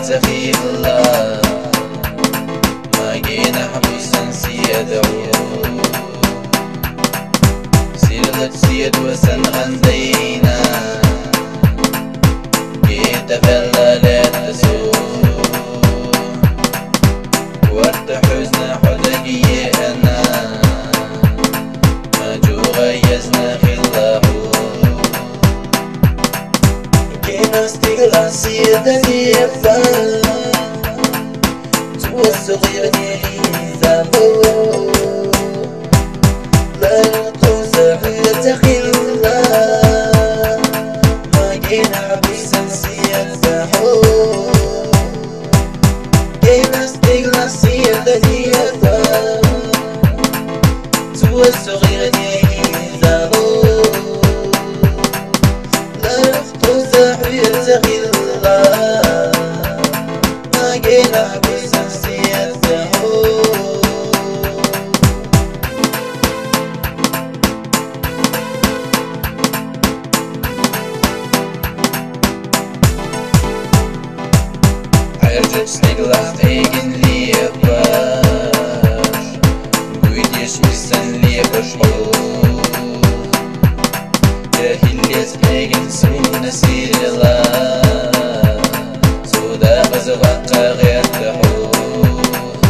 يتقي الله ما جينا حبوسا سيدعو سيرة سيد وسن غندينا جيت فلا لا تسوء ورد حزن حدقي أنا ما جو غيزنا خلاه كينا استقلال سيدني يفعل والصغير يحيزه لا توسع يتقي الله ما جينا حبيسا سيرتاحو كينا استقلال سيدني يفعل والصغير يحيزه لا توسع يتقي الله ما جينا حبيسا Stiglas egen lever Guidies missen leversmål Det hiljes egen sone sirlar Så därför så vackra rätta hår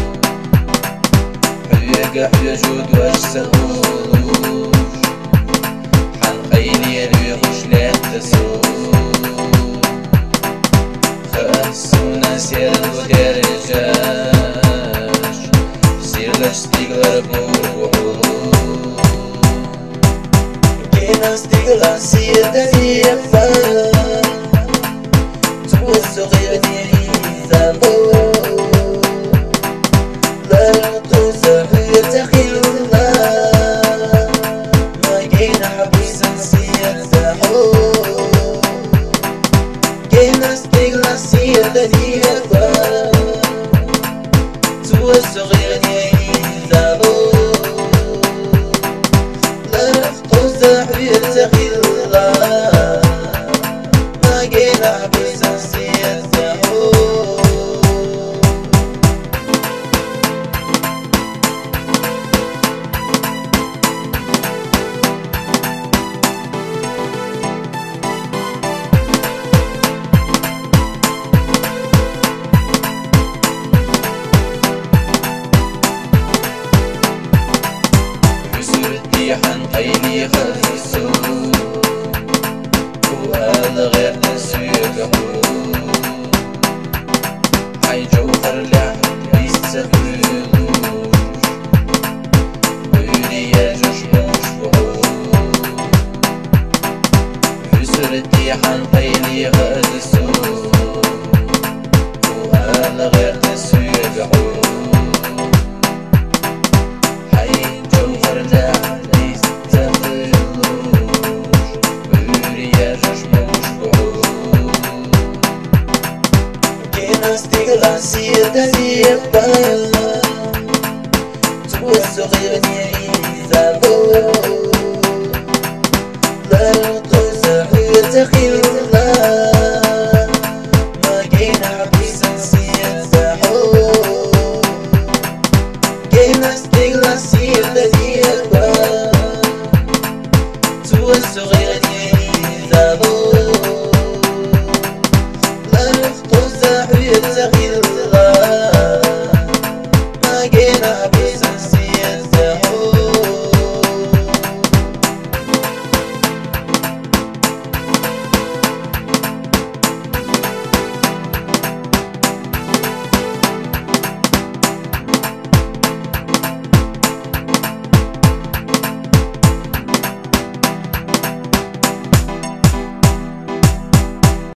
Höga حجود والسهور حنقيني الوحوش لا تسور خاصونا سير ودرجاش سير لاشتغل بروحو كينا استقلال سيدني يفعل والصغير يحيزه لا توسع يتقي الله ما جينا حبيسا سيرتاحو كينا استقلال سيدني يفعل والصغير يحيزه لا توسع يتقي الله ما جينا حبيسا سيرتاحو حنقيني خلف السوق وهذا غير تسويقه حي جوهر لحن بيستفيدوش ويري يجوش مشبهوش فسرتي حنقيني خلف السوق وهذا غير تسويقه استقلال سيدني يفعل والصغير يحيزه لا توسع يتقي الله